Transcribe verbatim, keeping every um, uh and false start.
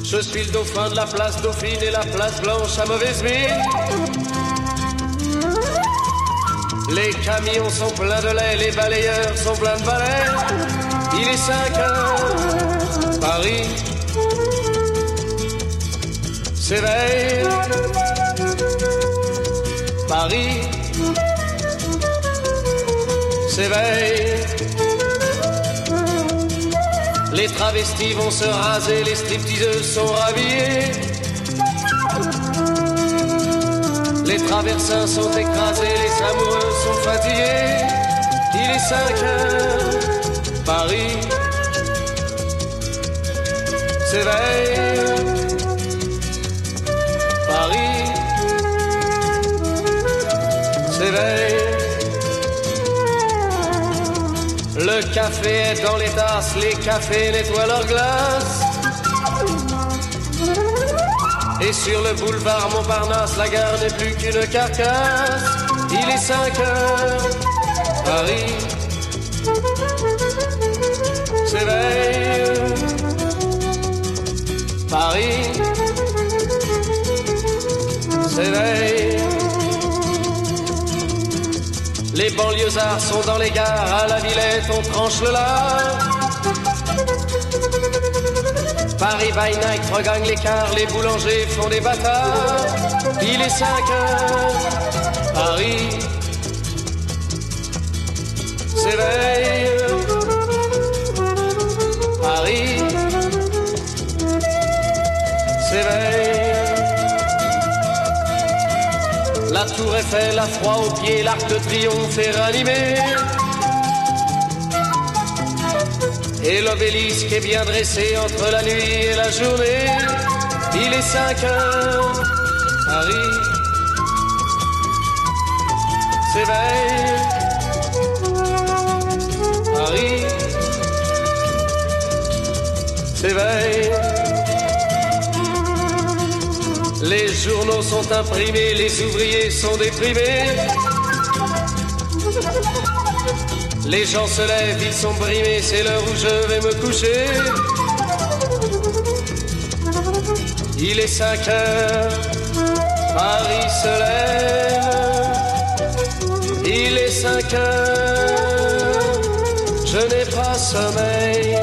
Je suis le dauphin de la place Dauphine et la place Blanche à mauvaise mine. Les camions sont pleins de lait, les balayeurs sont pleins de balais. Il est cinq heures, Paris s'éveille. Paris s'éveille. Les travestis vont se raser, les stripteaseuses sont rhabillées. Les traversins sont écrasés, les amoureux sont fatigués. Il est cinq heures, Paris s'éveille. Paris s'éveille. Le café est dans les tasses, les cafés nettoient leurs glaces. Et sur le boulevard Montparnasse, la gare n'est plus qu'une carcasse. Il est cinq heures, Paris s'éveille. Paris s'éveille. Les banlieusards sont dans les gares, à la Villette on tranche le lard. Paris by night regagne l'écart, les boulangers font des bâtards. Il est cinq heures, Paris s'éveille. Paris s'éveille. La tour Eiffel a froid aux pieds, l'arc de triomphe est ranimé. Et l'obélisque est bien dressé entre la nuit et la journée. Il est cinq heures, Paris s'éveille. Paris s'éveille. Les journaux sont imprimés, les ouvriers sont déprimés. Les gens se lèvent, ils sont brimés, c'est l'heure où je vais me coucher. Il est cinq heures, Paris se lève. Il est cinq heures, je n'ai pas sommeil.